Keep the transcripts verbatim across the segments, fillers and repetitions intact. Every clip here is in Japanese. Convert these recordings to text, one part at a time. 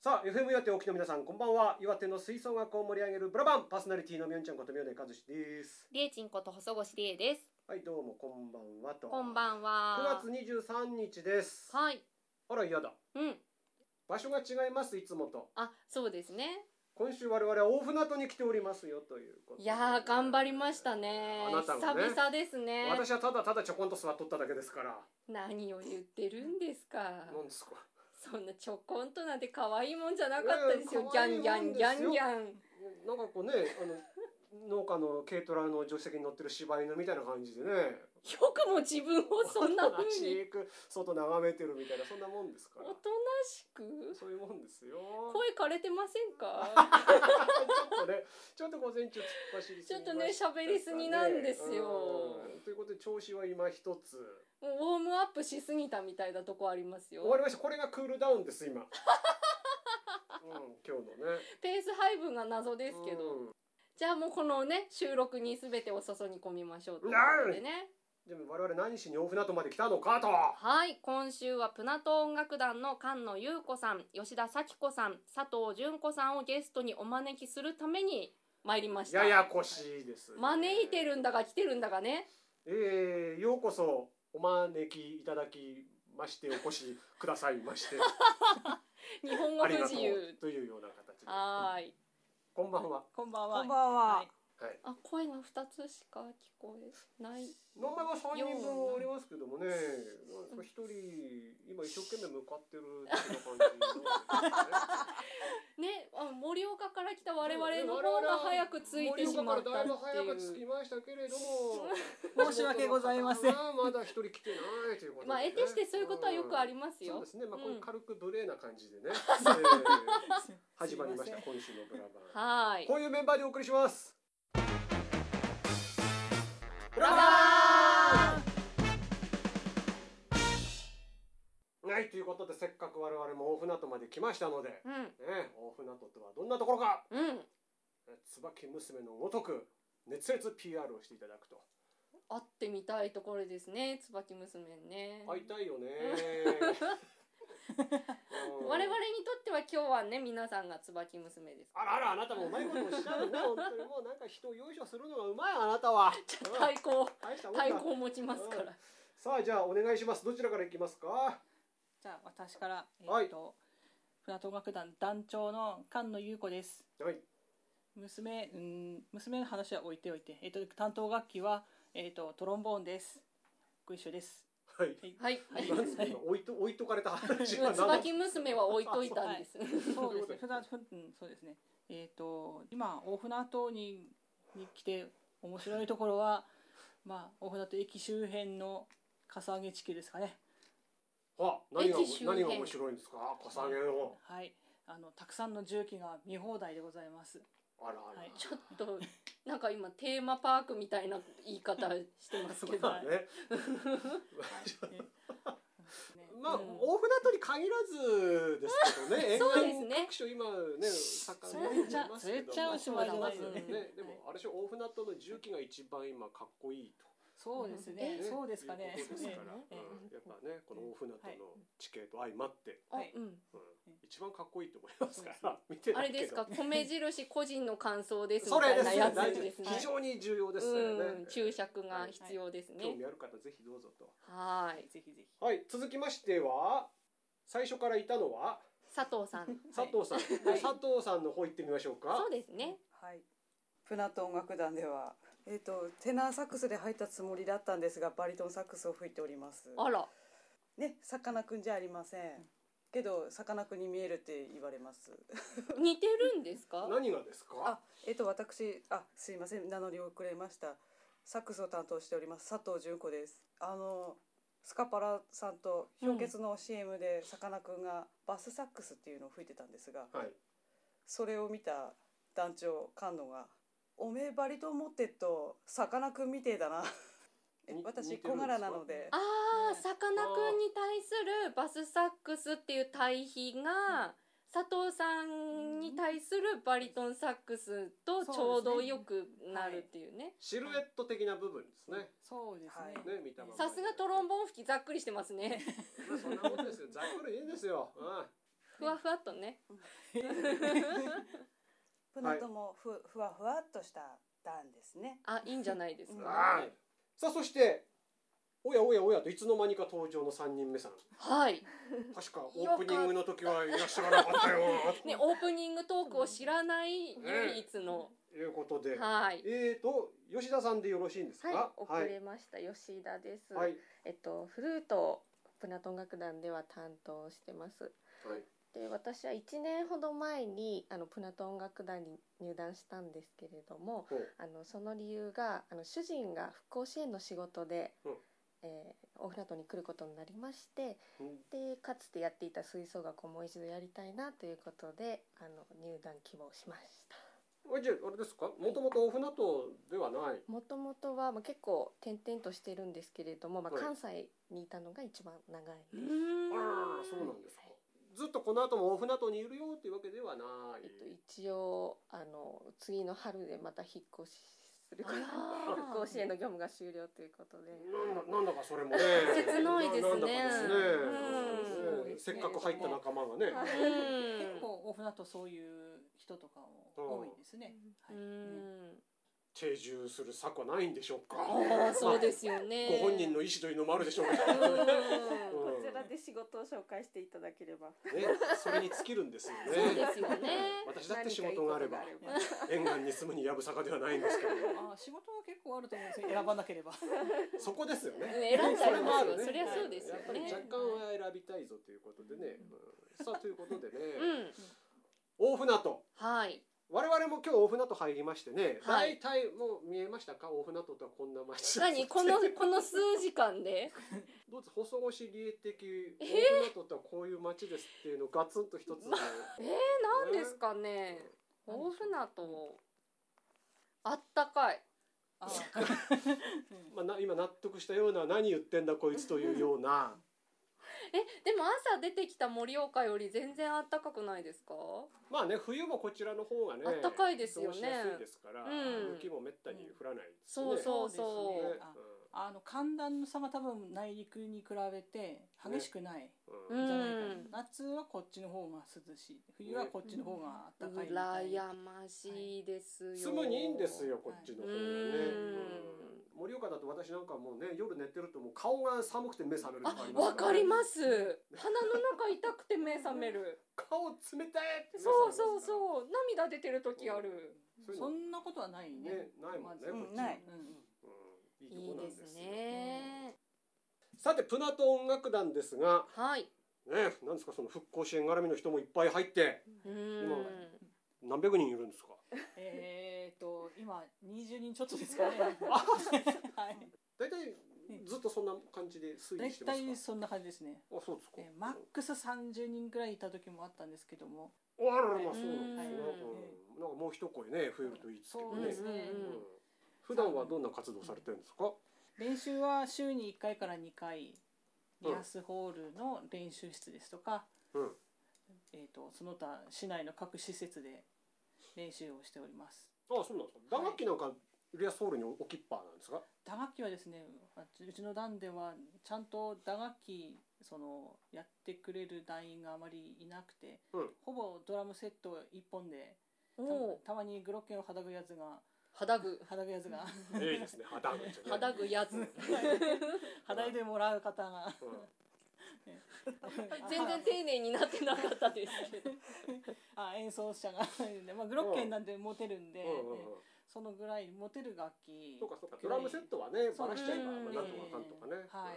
さあ エフエム 岩手沖の皆さんこんばんは。岩手の吹奏楽を盛り上げるブラバンパーソナリティのみょんちゃんことみょねかずしです。 りえちんこと細越りえです。 はいどうもこんばんはと。 こんばんは。 くがつにじゅうさんにちです。 はい。 あら嫌だ。 うん。 場所が違いますいつもと。 あ、そうですね。 今週我々は大船渡に来ておりますよということで。 いやー頑張りましたね。 あなたがね。 久々ですね。 私はただただちょこんと座っとっただけですから。 何を言ってるんですか。 なんですか。 そんなちょこんとなんて可愛いもんじゃなかったですよ。 えー、 ギャンギャンギャンギャン。 なんかこうね、あの農家の軽トラの助手席に乗ってる柴犬みたいな感じでね。 よくも自分をそんな風に外眺めてるみたいなそんなもんですから。 おとなしく。 そういうもんですよ。 声枯れてませんか。 ちょっとね、ちょっと午前中突っ走りすぎましたね。 ちょっとね喋りすぎなんですよ。 ということで調子は今一つ。 もうウォームアップしすぎたみたいなとこありますよ。 終わりました。これがクールダウンです今。うん、今日のね。 ペース配分が謎ですけど。うん、じゃあもうこのね収録に全てを注ぎ込みましょうということでね。 でも我々何しに大船渡まで来たのかと。 はい、今週はプナト音楽団の菅野優子さん、吉田咲子さん、佐藤純子さんをゲストにお招きするために参りました。 ややこしいです、ね。 招いてるんだか来てるんだかね。 えー、ようこそお招きいただきましてお越しくださいまして。 日本語不自由というような形で。 はい。 こんばんは。 こんばんは。 こんばんは。はいはい、あ、声がふたつしか聞こえない。 名前はさんにんぶんありますけどもね、ひとり今一生懸命向かってるっていう感じね。ね、あ、盛岡から来た我々の方が早く着いてしまったっていう。 盛岡からだいぶ早く着きましたけれども、 申し訳ございません。 まだ一人来てないということで、ね。 まあ得てしてそういうことはよくありますよ。 そうですね。まあこういう軽く無礼な感じでね、始まりました今週のブラバン。はい。こういうメンバーでお送りします。ブラバーはい、ということでせっかく我々も大船渡まで来ましたので、うんね、大船渡とはどんなところか、うん、椿娘のごとく熱烈 ピーアール をしていただくと。 会ってみたいところですね、椿娘ね。 会いたいよね。 我々にとっては今日はね皆さんが椿娘です。 あらあら、あなたもうまいことおっしゃるね。本当にもうなんか人をよいしょするのがうまいあなたは。 太鼓太鼓を持ちますから。 さあじゃあお願いします。どちらからいきますか。 じゃあ私からえっと、はい、船戸楽団団長の菅野優子です。はい。娘うん娘の話は置いておいて、えっと担当楽器はえっとトロンボーンです。ご一緒です。 はいはいはい。置いと置いとかれた話は椿娘は置いといたんです。 そうですね。普段うんそうですね。えっと今大船渡にに来て面白いところはまあ大船渡駅周辺のかさ上げ地区ですかね。 あ、何が何が面白いんですか。かさ上げの。 はい。あのたくさんの重機が見放題でございます。 あらあら、はい、 ちょっとなんか今テーマパークみたいな言い方してますけどね。 まあ、うん、大船渡に限らずですけどね。 そうですね。 各所今ね盛んになってますけど。 ちゃうしまいじゃないですね。 でもあれでしょ、大船渡の重機が一番今かっこいいと。 そうですね。そうですかね。 ですから、やっぱねこの大船渡の地形と相まって、一番かっこいいと思いますから。見てあれですか、米印個人の感想ですみたいなやつですね。 非常に重要ですよね。 注釈が必要ですね。 興味ある方ぜひどうぞと。 はい、ぜひぜひ。 はい、続きましては最初からいたのは佐藤さん。 佐藤さん、佐藤さんの方行ってみましょうか。 そうですね。 はい。船戸音楽団では。えーと、テナーサックスで入ったつもりだったんですがバリトンサックスを吹いております。 あらね、さかなクンじゃありませんけどさかなクンに見えるって言われます。 似てるんですか。 何がですか。 あ、えーと私あすいません名乗り遅れました。サックスを担当しております佐藤純子です。あのスカパラさんと氷結の シーエム でさかなクンがバスサックスっていうのを吹いてたんですが、はい、それを見た団長菅野がおめえバリトン持ってっとさかなクンみてえだな。私小柄なので。 ああ、さかなクンに対するバスサックスっていう対比が、うん、佐藤さんに対するバリトンサックスとちょうどよくなるっていうね。はい、 シルエット的な部分ですね。 そうですね。 ね、見たまま。 さすがトロンボーン吹きざっくりしてますね。 まあそんなことですよ。ざっくりいいんですよ。うん、 ふわふわっとね。 プナトもふふわふわっとした段ですね。 あ、いいんじゃないですか。 はい。さあそしておやおやおやといつの間にか登場のさんにんめさん。 はい。 確かオープニングの時はいらっしゃらなかったよ。 ね、オープニングトークを知らない唯一の。 ということで、 はい。 えーと吉田さんでよろしいんですか。 はい、遅れました、吉田です。 はい。 えっとフルートプナトン楽団では担当してます。 はい。 で、私はいちねんほど前にあのプナトン楽団に入団したんですけれども、あのその理由があの主人が復興支援の仕事で、うん、えー、大船渡に来ることになりまして、うん、でかつてやっていた吹奏楽をもう一度やりたいなということであの入団希望しました。 じゃああれですか、もともと大船渡ではない。 もともとは、まあ、結構転々としてるんですけれども、まあ、関西にいたのが一番長いです。 ああ、そうなんですか。ずっとこの後も大船渡にいるよっていうわけではない。 えっと、一応あの次の春でまた引っ越しするから復興支援の業務が終了ということで、 なんだ、なんだかそれもね切ないですね。 せっかく入った仲間がね、 結構大船渡そういう人とかも多いですね。 定住する策はないんでしょうか。 ああ、そうですよね。 ご本人の意思というのもあるでしょうけど、 こちらで仕事を紹介していただければ、ね、 それに尽きるんですよね。 そうですよね。 私だって仕事があれば沿岸に住むにやぶさかではないんですけど、 あ、仕事は結構あると思うんですよ。選ばなければそこですよね。 選んじゃいますよ。そりゃそうですよね。 やっぱり若干は選びたいぞということでね。さあということでね、大船渡、 はい、 我々も今日大船渡入りましてね、はい、大体もう見えましたか。大船渡とはこんな街。 何このこの数時間でどうです細腰理恵的大船渡とはこういう街ですっていうのをガツンと一つ、ね、 えー、何ですかね。大船渡あったかい。 あまあな今納得したような、何言ってんだこいつというようなえ、でも朝出てきた盛岡より全然暖かくないですか。 まあね、冬もこちらの方がね暖かいですよね。 過ごしやすいですから、うん、雪もめったに降らないですね。 そうそうそう。 あの寒暖の差が多分内陸に比べて激しくない、うん、じゃないかな。夏はこっちの方が涼しい、冬はこっちの方が暖かいみたいな。 羨ましいですよ。 住むにいいんですよこっちの方がね。盛岡だと私なんかもうね、夜寝てるともう顔が寒くて目覚めるとかありますからね。 わかります。鼻の中痛くて目覚める。 顔冷たいって。 そうそうそう。涙出てる時ある。 そんなことはないね。 ないもんね。 ない。 いいですね。 さてプナト音楽団ですが、 はい。 ね、なんですかその復興支援絡みの人もいっぱい入って、今何百人いるんですか。 えっと今にじゅうにんちょっとですかね。はい。 大体ずっとそんな感じで推移してますか。 大体そんな感じですね。 あ、そうですか。 マックスさんじゅうにんくらいいた時もあったんですけども。 あらら、まあそうなんですね。なんかもう一声ね増えるといいですけどね。普段はどんな活動されてるんですか。 練習は週にいっかいからにかいリハースホールの練習室ですとか、うん、えーとその他市内の各施設で練習をしております。 ああ、そうなんですか。打楽器なんかリハースホールに置きっぱなんですか。 打楽器はですね、うちの団ではちゃんと打楽器そのやってくれる団員があまりいなくて、うん、ほぼドラムセットいっぽんで た, たまにグロッケンをはだぐやつがはだぐはだぐやつがいいですね。はだぐはだぐやつはだいでもらう方が、うん全然丁寧になってなかったですけどあ、演奏者がまあグロッケンなんて持てるんで、うんうんうん、そのぐらい持てる楽器。 そうかそうか。ドラムセットはねバラしちゃえばなんとかかんとかね、はい、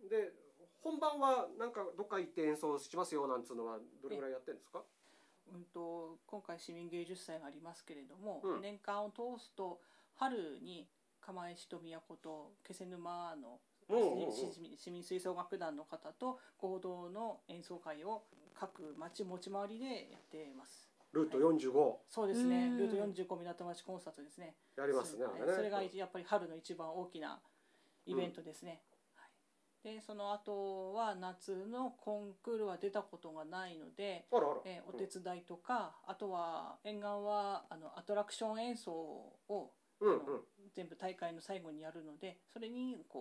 で本番はなんかどっか行って演奏しますよなんつうのはどれぐらいやってるんですか。 うんと今回市民芸術祭がありますけれども、うん、年間を通すと春に釜石と宮古と気仙沼の市民吹奏楽団の方と合同の演奏会を各町持ち回りでやっています。 ルートよんじゅうご、はい、 そうですね。ルートよんじゅうご港町コンサートですね。 やりますね。 それ、それがやっぱり春の一番大きなイベントですね。うん、はい、でその後は夏のコンクールは出たことがないので、 あらあら、 えー、お手伝いとか、うん、あとは沿岸はあのアトラクション演奏を、うんうん、全部大会の最後にやるので、それにこう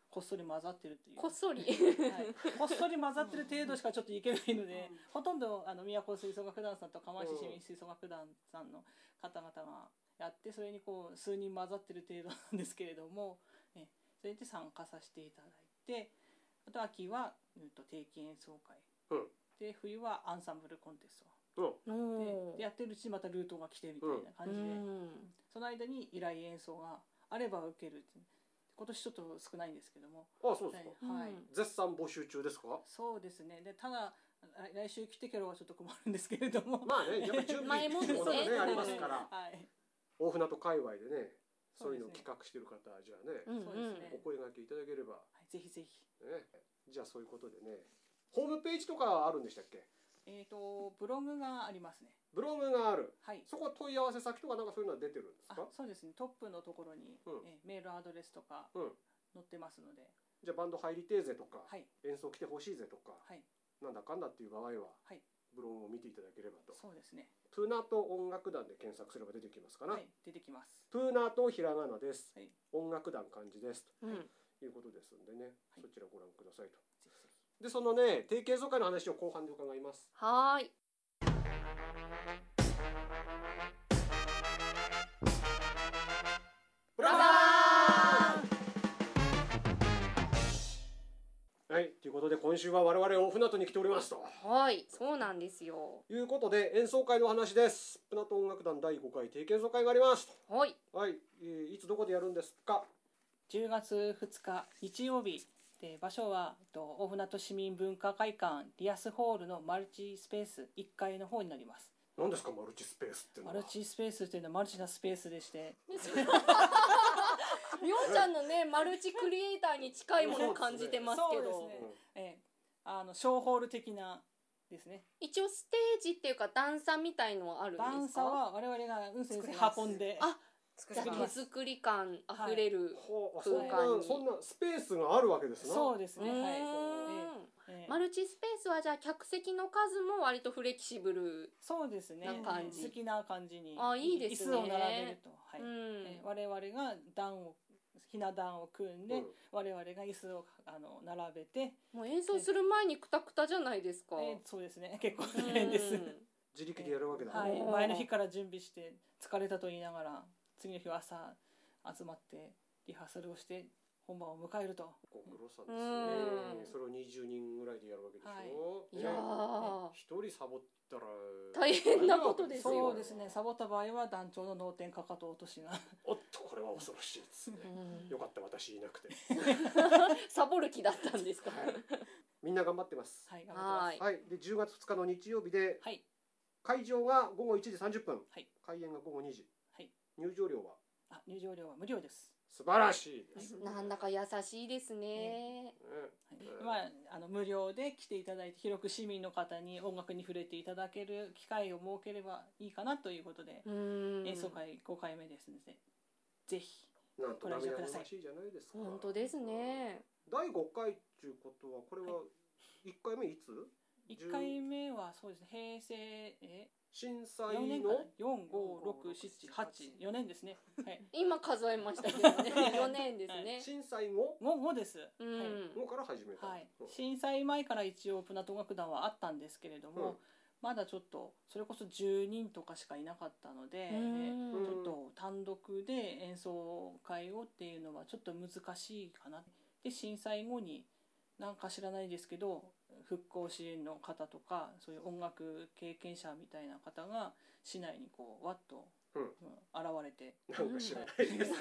こっそり混ざってるという、 こっそり、 はい、こっそり混ざってる程度しかちょっといけないので、うん、ほとんどあの宮古吹奏楽団さんと釜石市民吹奏楽団さんの方々がやって、それにこう数人混ざってる程度なんですけれども、えそれで参加させていただいて、あと秋は、うん、と定期演奏会、うん、で冬はアンサンブルコンテスト、うん、で, でやってるうちにまたルートが来てみたいな感じで、うん、その間に依頼演奏があれば受ける。今年ちょっと少ないんですけども。 ああ、そうですか。はい。絶賛募集中ですか。 そうですね。で、ただ来週来てけろはちょっと困るんですけれども。 まあね、やっぱり準備っていうものがねありますから。はい。大船渡界隈でね、そういうのを企画している方はじゃあね、そうですね。お声掛けいただければ。はい、 ぜひぜひ。 ね、じゃあそういうことでね、ホームページとかあるんでしたっけ。 えっとブログがありますね。 ブログがある。はい。そこは問い合わせ先とかなんかそういうのは出てるんですか。 そうですね。トップのところに、うん、えメールアドレスとか載ってますので。 じゃあバンド入りてえぜとか、はい、演奏来てほしいぜとか、はい、なんだかんだっていう場合は、はい、ブログを見ていただければと。 そうですね。 プーナート音楽団で検索すれば出てきますかな。はい、 出てきます。 プーナートひらがなです。はい、音楽団漢字ですと、はい、いうことですんでね、はい、そちらご覧くださいと。でそのね定期演奏会の話を後半で伺います。 はい。 ブラバーはい、ということで今週は我々大船渡に来ておりますと。 はい、そうなんですよ。 いうことで演奏会の話です。船渡音楽団だいごかい定期演奏会があります。 はい。 はい、えー、いつどこでやるんですか。 じゅうがつふつか日曜日で、場所は大船渡市民文化会館リアスホールのマルチスペースいっかいの方になります。 何ですかマルチスペースっていうのは。 マルチスペースっていうのはマルチなスペースでして。 みおちゃんのねマルチクリエイターに近いものを感じてますけど。そうですね。 ええ、あのショーホール的なですね。 一応ステージっていうか段差みたいのはあるんですか。 段差は我々が運勢で運んで。 あ、じゃあ手作り感あふれる空間に、 そんなスペースがあるわけですね。 そうですね。はい。 マルチスペースはじゃあ客席の数も割とフレキシブルそうですね。 な感じ。 好きな感じに。 あ、いいですね。 椅子を並べると、はい。うん、我々が段をひな壇を組んで、うん、我々が椅子をあの並べて。 もう演奏する前にクタクタじゃないですか。 えー、そうですね。結構大変です。 自力でやるわけだ。 はい。前の日から準備して疲れたと言いながら。次の日は朝集まってリハーサルをして本番を迎えると。 ご苦労さんですね。それをにじゅうにんぐらいでやるわけでしょ。 はい、いやー一人サボったら大変なことですよ。 そうですね。サボった場合は団長の脳天かかと落としが。 おっとこれは恐ろしいですね。よかった私いなくて。 サボる気だったんですか。はい、 みんな頑張ってます。 はい頑張ってます。 はい。でじゅうがつふつかの日曜日で、はい、会場がごごいちじさんじゅっぷん、はい、開演がごごにじ。入場料はあ入場料は無料です。 素晴らしいです。 なんだか優しいですね。 うん、まああの無料で来ていただいて広く市民の方に音楽に触れていただける機会を設ければいいかなということで演奏会ごかいめですのでぜひご来場ください。 本当ですね。 だいごかいということはこれはいっかいめいつ？ いっかいめはそうですね平成え震災のよん、ご、ろく、しち、はち、よねんですね。はい。 今数えましたけどね。よねんですね。 震災後？ ももです。はい。 後から始めた。 はい。震災前から一応船戸楽団はあったんですけれども、まだちょっとそれこそじゅうにんとかしかいなかったので、ちょっと単独で演奏会をっていうのはちょっと難しいかな。で震災後になんか知らないですけど。復興支援の方とかそういう音楽経験者みたいな方が市内にこうわっと、うん、現れてなんか知らないです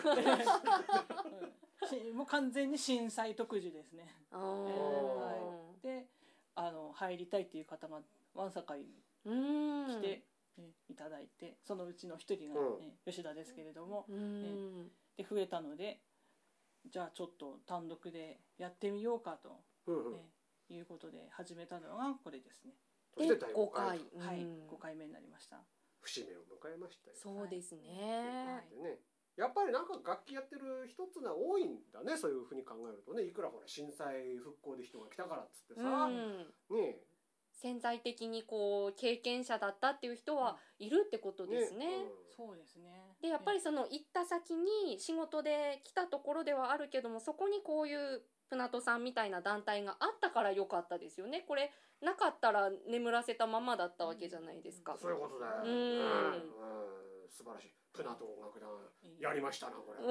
うん、もう完全に震災特需ですね。あ、えーはい、であの入りたいっていう方がわんさかい来て、ね、いただいてそのうちの一人が、ね、うん、吉田ですけれども、ね、で増えたのでじゃあちょっと単独でやってみようかと。うんうん、ねいうことで始めたのがこれですね。 そしてだいごかい、 はい、ごかいめになりました。 節目を迎えましたよ。 そうですね。 でね、やっぱりなんか楽器やってる人ってのは多いんだね。そういうふうに考えるとね、いくらほら震災復興で人が来たからっつってさ、うん、ね。 潜在的にこう経験者だったっていう人はいるってことですね。ね、うん、 そうですね。 でやっぱりその行った先に仕事で来たところではあるけども、そこにこういうプナトさんみたいな団体があったから良かったですよね。これなかったら眠らせたままだったわけじゃないですか。 そういうことだよ。 うん、 うん、素晴らしい。プナト音楽団やりましたなこれ。 うん、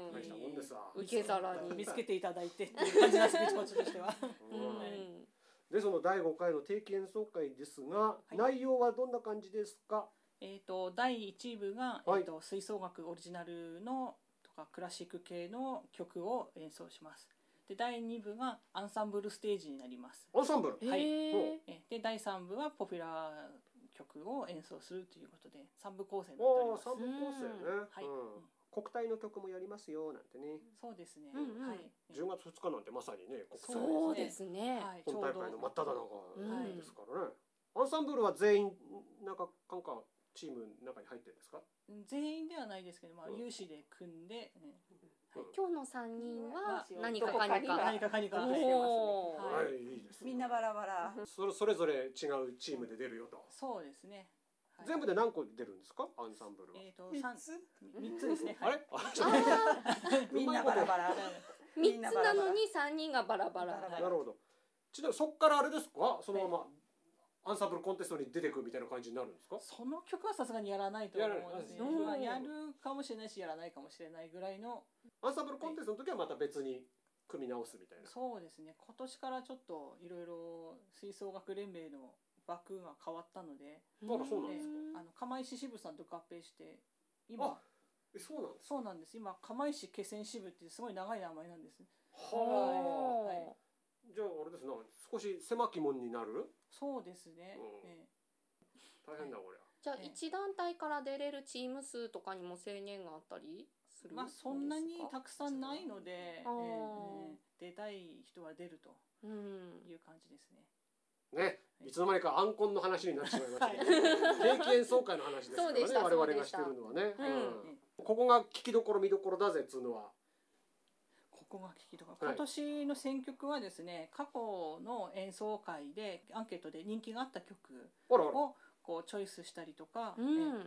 大したもんですわ。 受け皿に見つけていただいてっていう感じなんですけど、こっちとしては。 うんでそのだいごかいの定期演奏会ですが、はい、内容はどんな感じですか？ えー、とだいいち部が、はい、えー、と吹奏楽オリジナルのとかクラシック系の曲を演奏します。でだいに部がアンサンブルステージになります。 アンサンブル、 はい、でだいさん部はポピュラー曲を演奏するということでさん部構成になっております。 さん部構成ね、 はい、 うん、国体の曲もやりますよなんてね。 そうですね、 うんうん、 はい、 じゅうがつふつかなんてまさにね国際そうですね、 はい、本大会の真っ只中ですからね、うん、アンサンブルは全員なんかなんかチームの中に入ってるんですか？ 全員ではないですけど、まあ、有志で組んで、うんはい、今日のさんにんは何かかにか何かかにかしてますね。 はい、いいです。 みんなバラバラ。 それそれぞれ違うチームで出るよと。 そうですね。 はい、全部で何個出るんですか？アンサンブルは。 えっと三つ三つですね。 あれ？ みんなバラバラ。 三つなのに三人がバラバラ。 なるほど。ちなみにそっからあれですか？そのまま。はいアンサンブルコンテストに出てくるみたいな感じになるんですか？ その曲はさすがにやらないと思うんですね。まあ、やるかもしれないしやらないかもしれないぐらいの。 アンサンブルコンテストの時はまた別に組み直すみたいな。 そうですね。今年からちょっといろいろ吹奏楽連盟の枠が変わったので、 あらそうなんですか。 あの釜石支部さんと合併して今えそうなんですか。 そうなんです。今釜石気仙支部ってすごい長い名前なんです。 はあ。はいじゃああれですな少し狭き門になる？ そうですね。 うんええ、大変だこれ。 じゃあ一団体から出れるチーム数とかにも制限があったりする？ まあそんなにたくさんないので、えー、出たい人は出るという感じですね。 ね、いつの間にかアンコンの話になってしまいましたけど、定期演奏会の話ですからね。我々がしてるのはね。うん、ここが聞きどころ見どころだぜっつうのは。 ここが聞きとか今年の選曲はですね、過去の演奏会でアンケートで人気があった曲をこうチョイスしたりとか、うん、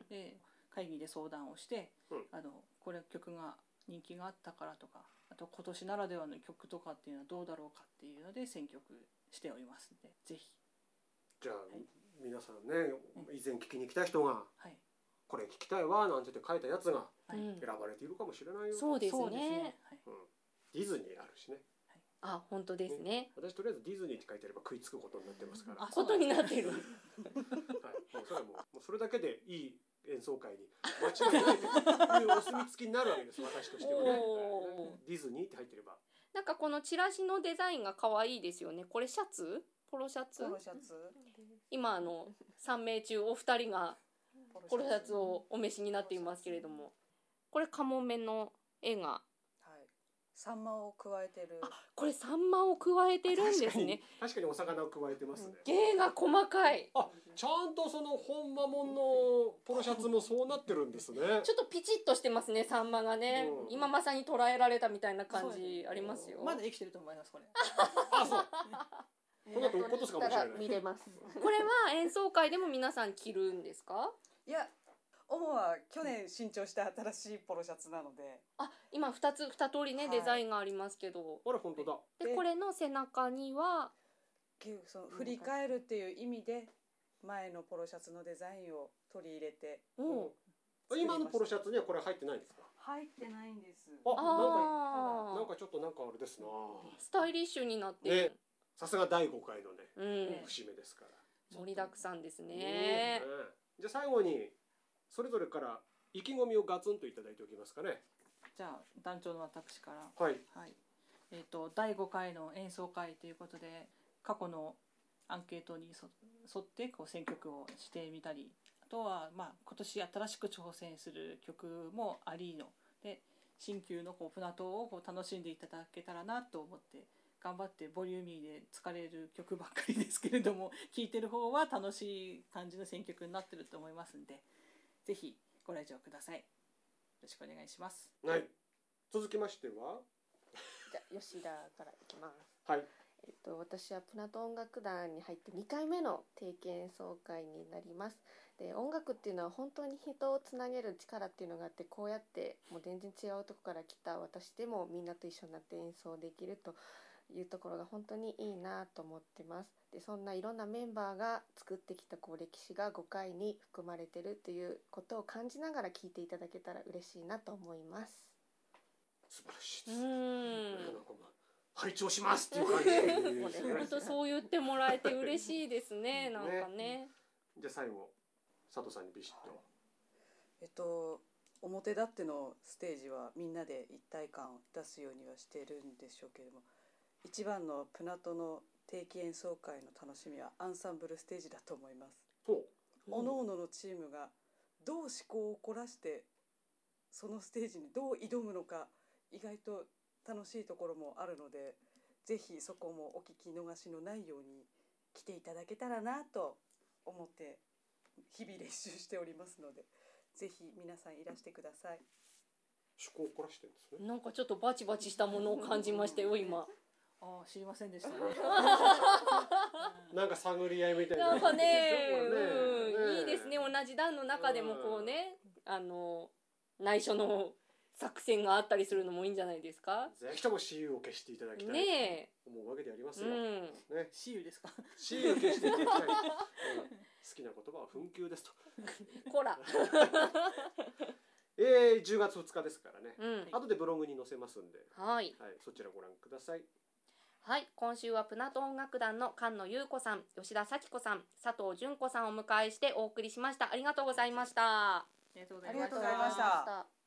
で会議で相談をして、うん、あのこれ曲が人気があったからとかあと今年ならではの曲とかっていうのはどうだろうかっていうので選曲しておりますのでぜひじゃあ、はい、皆さんね以前聞きに来た人が、はい、これ聞きたいわなんて言って書いたやつが選ばれているかもしれないよ。 そうですね。 ディズニーあるしね。 あ、本当ですね。 私とりあえずディズニーって書いてあれば食いつくことになってますから。 あ、ことになってる。はい。 もうそれはもう、もうそれだけでいい演奏会に間違いないというお墨付きになるわけです。私としてはね。ディズニーって入ってれば。 なんかこのチラシのデザインが可愛いですよね。これシャツ？ポロシャツ？ ポロシャツ。 今あの三名中お二人がポロシャツをお召しになっていますけれども、これカモメの絵が。 サンマを加えてる。 あ、これサンマを加えてるんですね。 確かにお魚を加えてますね。 芸が細かい。 あ、ちゃんとその本間もんのポロシャツもそうなってるんですね。 ちょっとピチッとしてますね、サンマがね。うん、今まさに捉えられたみたいな感じありますよ。 まだ生きてると思いますこれ。 あ、そう。この後落とすかもしれない。 見れます。これは演奏会でも皆さん着るんですか？ いや。主は去年新調した新しいポロシャツなので、 あ、今二つ二通りね、はい、デザインがありますけど、 あれ本当だ。 でこれの背中にはその振り返るっていう意味で前のポロシャツのデザインを取り入れて、 うん、今のポロシャツにはこれ入ってないんですか？ 入ってないんです。 あ、あなんかなんかちょっとなんかあれですな。 スタイリッシュになってる。 ね、さすがだいごかいのね、うん、節目ですから。 盛りだくさんですね。 ねじゃあ最後に。それぞれから意気込みをガツンといただいておきますかね。 じゃあ団長の私から。 はい。 はい。えっとだいごかいの演奏会ということで過去のアンケートに沿ってこう選曲をしてみたり、あとはまあ今年新しく挑戦する曲もありので新旧のこうプナトをこう楽しんでいただけたらなと思って頑張ってボリューミーで疲れる曲ばっかりですけれども聴いてる方は楽しい感じの選曲になってると思いますんで。ぜひご来場ください。よろしくお願いします。 はい。続きましては、 じゃあ吉田からいきます。 はい。 えっと私はプナト音楽団に入ってにかいめの定期演奏会になります。 で音楽っていうのは本当に人をつなげる力っていうのがあって、こうやってもう全然違うとこから来た私でもみんなと一緒になって演奏できるというところが本当にいいなと思ってます。でそんないろんなメンバーが作ってきたこう歴史がごかいに含まれてるということを感じながら聴いていただけたら嬉しいなと思います。 素晴らしいです。 うん。 拝聴しますっていう感じですね。 本当そう言ってもらえて嬉しいですね。なんかね。 ね、じゃあ最後佐藤さんにビシッと。 えっと表立ってのステージはみんなで一体感を出すようにはしてるんでしょうけれども、一番のプナトの定期演奏会の楽しみはアンサンブルステージだと思います。おのおののチームがどう思考を凝らしてそのステージにどう挑むのか、意外と楽しいところもあるので、ぜひそこもお聞き逃しのないように来ていただけたらなと思って日々練習しておりますので、ぜひ皆さんいらしてください。 趣向を凝らしてるんですね。 なんかちょっとバチバチしたものを感じましたよ今。 ああ、知りませんでしたね。 なんか探り合いみたいな。 なんかね、うん、いいですね。同じ団の中でもこうね、あの内緒の作戦があったりするのもいいんじゃないですか。 ぜひとも私有を消していただきたいねと思うわけでありますよ。 うん、 ね、 私有ですか。 私有を消していただきたい。うん、好きな言葉は紛糾ですと。 こら。 えー、じゅうがつふつかですからね。 うん、 後でブログに載せますんで、 はい、 はい、そちらご覧ください。 はい、今週はプナト音楽団の菅野優子さん、吉田咲子さん、佐藤純子さんをお迎えしてお送りしました。ありがとうございました。 ありがとうございました。